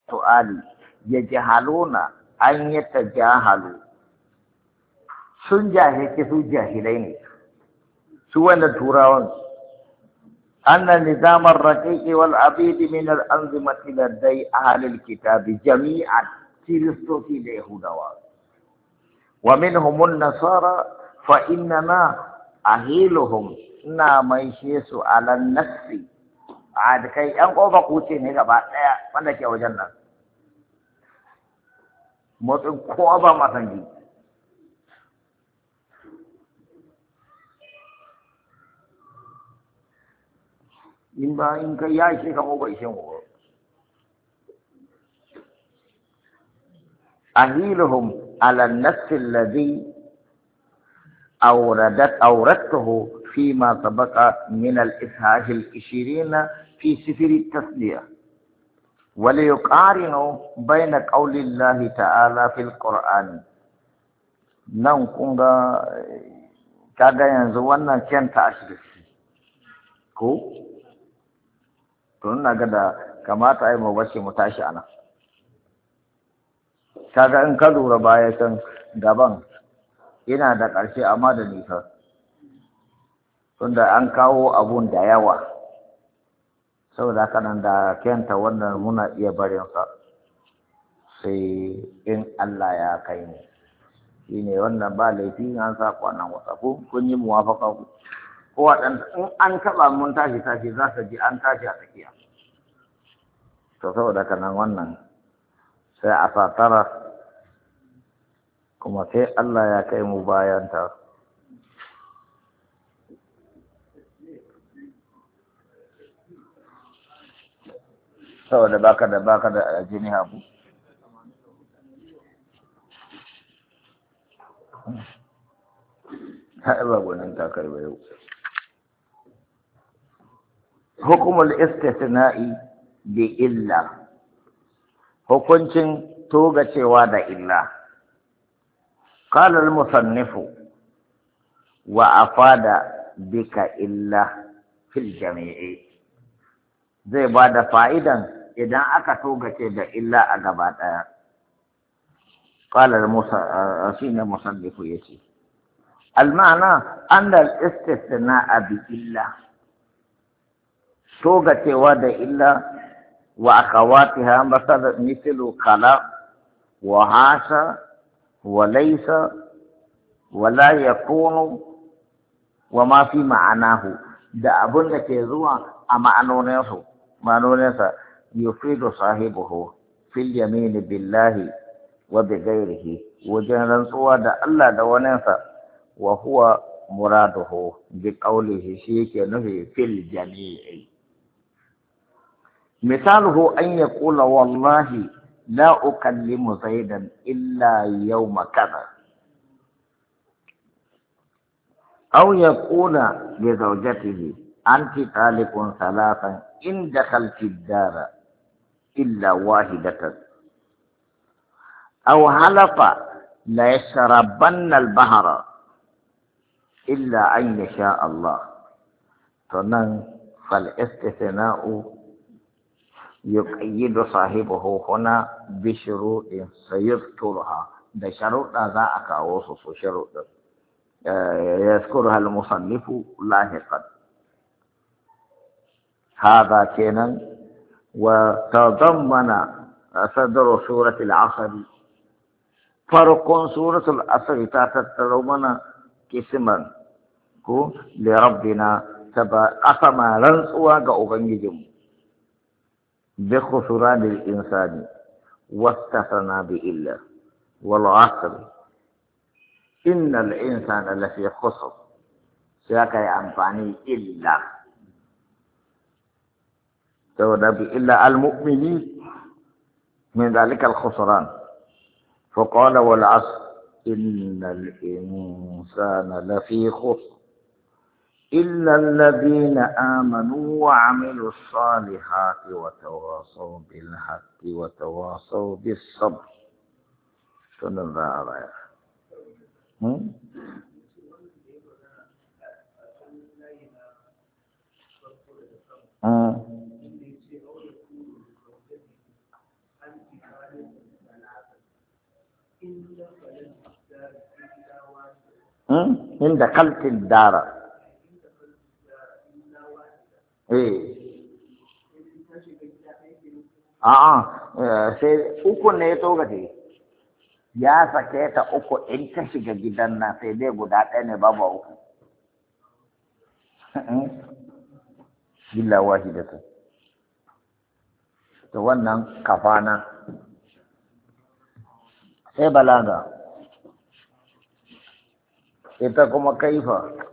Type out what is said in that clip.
su'ali yajhaluna an yatajahalu sun jahilci su jahilai ne su wanda turawan anna nizamar raqiqi wal abidi min al anzimati ladai ahli al kitab jami'an kiristoci da yahudawa wa minhum an nasara fa innama ahiluhum na maishe su ala nafsi a da kai yan kofa kuce ne gaba daya wanda ke wajen nan motsin kowa ba masanji in ba in kai ya ishe ka bai ishe mu ahiluhum ala nafsi alladhi أوردته فيما سبق من الإصحاح 20 في سفر التثنية وليقارنوا بين قول الله تعالى في القرآن nan kun ga kaga yanzu wannan kenta ashirki ko to ina ga da kamata ai mu bace mu tashi ana kaga in ka lura baya can gaban yana da ƙarshe amma da nisa tunda an kawo abun da yawa saboda haka nan da kenta wannan muna iya barinsa sai in Allah ya kai mu shine wannan ba laifi an sa kwanan wasa ko kun yi muwafaka ku ko waɗanda in an taɓa mun tashi za ka ji an tashi a tsakiya to saboda haka nan wannan sai a sa tara kuma sai Allah ya kai mu bayan ta saboda baka da jini habu ba gwanin takar ba yau hukumul istisna'i bi illa hukuncin togacewa da illa قال المصنف وأفاد بك إلا في الجميع زي بعد فائدا إذا أكتوك كده إلا أقبات قال المصنف يسي المعنى أن الاستثناء بإلا توقة واد إلا وأخواتها مثل خلاق وهاشا وليس ولا يكون وما في معناه da abun da ke zuwa a ma'anoninsa yufidu sahibuhu fil yamin billahi wa bi ghairihi wajen rantsuwa da Allah da waninsa wa huwa muraduhu bi qawlihi shi yake nufi fil jami'i misaluhu an yaqula wallahi لا أكلم زيدا إلا يوم كذا أو يقول لزوجته أنت طالق ثلاثا إن دخلت الدار إلا واحدة أو حلف لا يشربن البحر إلا أن يشاء الله فالاستثناء يقيد صاحبه هنا بشروط سيذكرها ده شروط ذا أكاوصف شروط يذكرها المصنف لاحقا هذا كان وتضمن صدر سورة العصر فرق سورة العصر تتضمن قسما لربنا قسم رنسوا كأوبنجم بخسران الإنسان واستثنى بإلا والعصر إن الإنسان لفي خسر سيكا ينفعني إلا تودى بإلا المؤمنين من ذلك الخسران فقال والعصر إن الإنسان لفي خسر إلا الذين آمنوا وعملوا الصالحات وتواصوا بالحق وتواصوا بالصبر صلى الله عليه وسلم inda kaltin dara a'a sai uku ne ya togace ya sake ta uku in ta shiga gidan nan sai dai guda ɗaya ne babu uku illa wahidatu to wannan kafana sai balaga ita kuma kaifa